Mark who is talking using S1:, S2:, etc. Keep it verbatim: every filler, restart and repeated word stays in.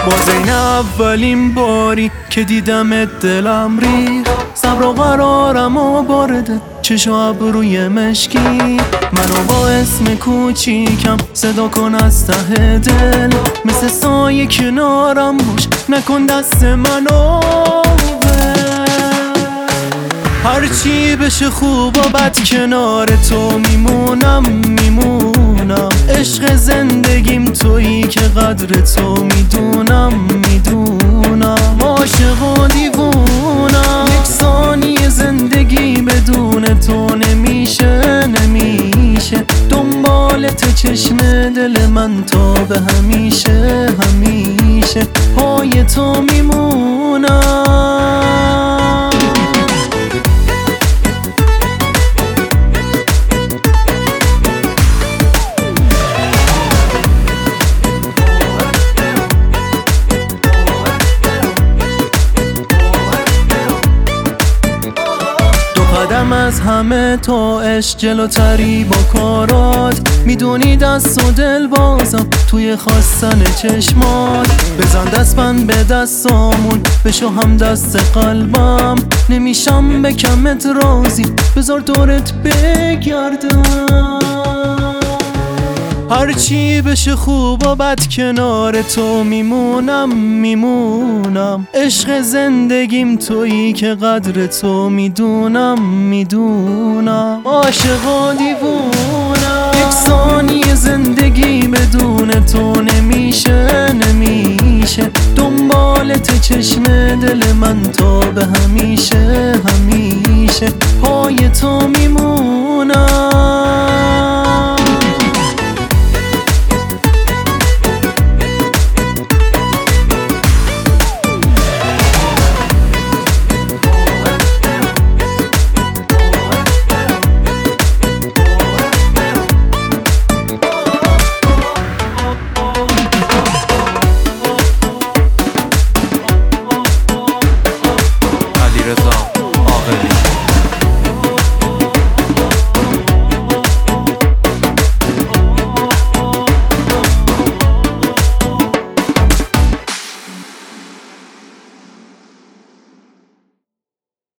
S1: باز این اولین باری که دیدم دلم ریخ، صبر و قرارم و بارده چشم و ابروی مشکی. منو با اسم کوچیکم صدا کن از ته دل، مثل سایه کنارم باش نکن دست منو ول. هرچی بشه خوب و بد کنار تو میمونم میمونم. عشق زندگیم تویی که قدر تو میدونم میدونم. عاشق و دیوونم، یک ثانیه زندگی بدون تو نمیشه نمیشه. دنبالت چشم دل من تا به همیشه همیشه. پای تو میمونم. قدم از همه تو عشق جلوتری با کارات. میدونی دست و دل بازم توی خواستن چشمات. بزن دست من به دستامون بشو هم دست قلبم. نمیشم به کمت راضی بذار دورت بگردم. هرچی بشه خوب و بد کنار تو میمونم میمونم. عشق زندگیم تویی که قدر تو میدونم میدونم. عاشق و دیوونم، یک ثانیه زندگی بدون تو نمیشه نمیشه. دنبالت چشم دل من تا به همیشه همیشه.